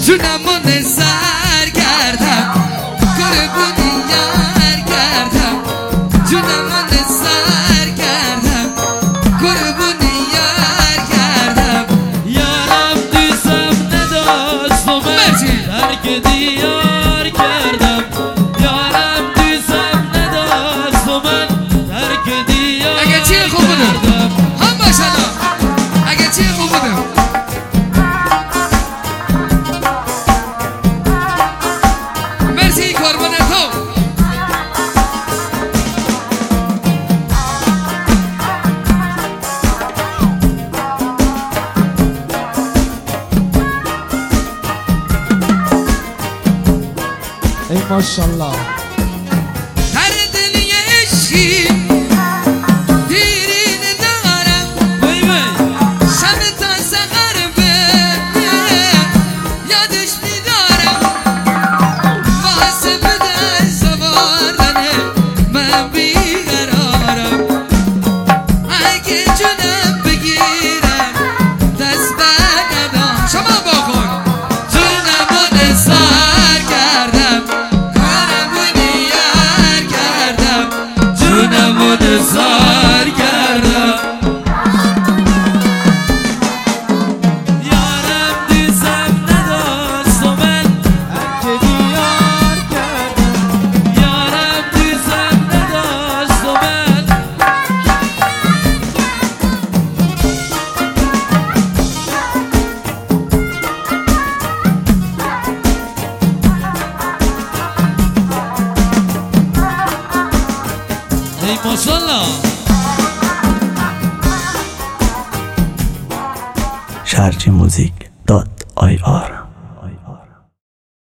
جونمون سر کردم قربونی یار کردم جونمون سر کردم قربونی یار کردم یارم دوستم نداشت و من ترک دیار کردم یارم دوستم نداشت و من ترک دیار اگه چی خوب بودم هم باشلا اگه چی خوب بودم مرسی قربان تو ای ماشالله هر دلی عشقی دیرین دارم وای وای شب تا سحر به یادش میدارم واسه بده زباردن من بیقرارم اگه جونم بگیرم دست بردم شما بکن جونمون سر کردم قربونی یار کردم جونمون سر کردم یارم دوستم نداشت و من ترک دیار کردم یارم دوستم نداشت و من ای ماشالله sharjmusic.ir